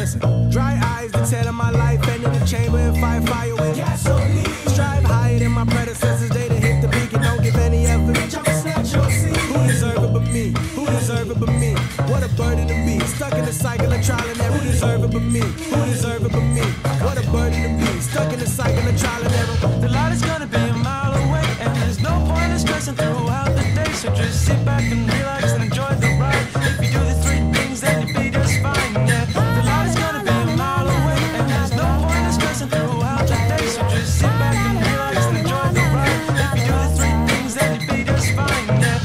listen. Dry eyes, the tale of my life, and in the chamber and fight fire with gasoline. Strive higher than my predecessors, they to hit the peak and don't give any effort. Who deserve it but me? Who deserve it but me? What a burden to be, stuck in the cycle of trial and error. Who deserve it but me? Who deserve it but me? What a burden to be, stuck in the cycle of trial and error. The light is gonna be a mile away, and there's no point in stressing throughout the day. So just sit back and relax and enjoy the ride. If you do the three things, then you'll be just fine. Yeah, the light is gonna be a mile away, and there's no point in stressing throughout the day. So just sit back and relax and enjoy the ride. If you do the three things, then you'll be just fine. Yeah.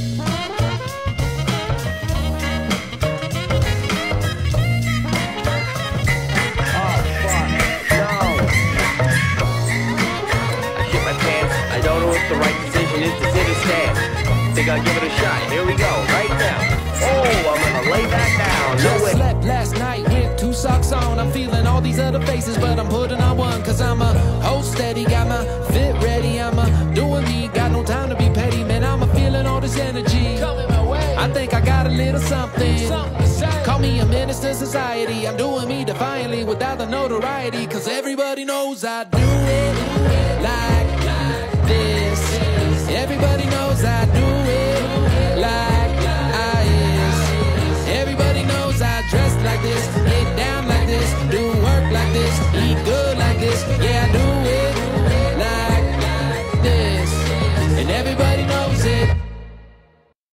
The right decision is to sit and stand. Think I'll give it a shot. Here we go, right now. Oh, I'm gonna lay back down. Just slept last night with 2 socks on. I'm feeling all these other faces, but I'm putting on one. Cause I'm a whole steady, got my fit ready. I'm a doing me, got no time to be petty. Man, I'm a feeling all this energy. I think I got a little something. Call me a menace to society. I'm doing me defiantly without the notoriety. Cause everybody knows I do it like this. Everybody knows I do it like I is. Everybody knows I dress like this, get down like this, do work like this, eat good